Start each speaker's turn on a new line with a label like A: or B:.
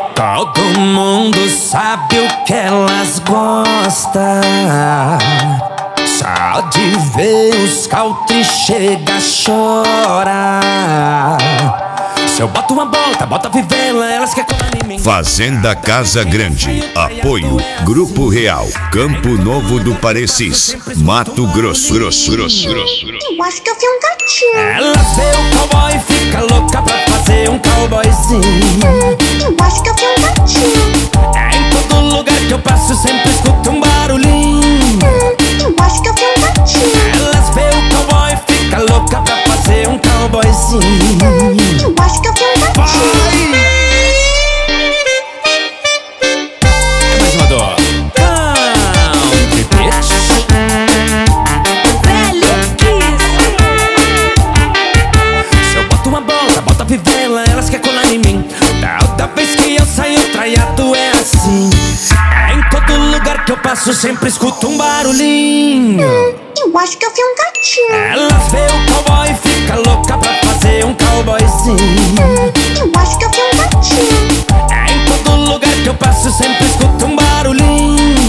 A: Todo mundo sabe o que elas gostam. Só de ver os country chega, chora. Se eu boto uma bota fivela, elas querem colar em mim.
B: Fazenda Casa Grande. Apoio Grupo Real, Campo Novo do Parecis, Mato Grosso.
C: Eu acho que eu vi um gatinho.
A: Elas vê o cowboy e fica louca pra fazer um cowboyzinho.
C: Eu acho que eu vi um gatinho.
A: Em todo lugar que eu passo sempre escuto um barulhinho.
C: Eu acho que eu vi um gatinho.
A: Elas vê o cowboy e fica louca pra fazer um cowboyzinho.
C: Eu acho que eu vi um gatinho.
A: Mais uma dor. Country bitch.
D: Velho Kiss.
A: Se eu boto uma bota fivela, elas querem colar em mim. Toda vez que eu saio traiado é assim. Em todo lugar que eu passo sempre escuto um barulhinho.
C: Eu acho que eu vi um gatinho.
A: Elas vê o cowboy e fica louca pra fazer um cowboyzinho.
C: Eu acho que eu vi um gatinho.
A: Em todo lugar que eu passo sempre escuto um barulhinho.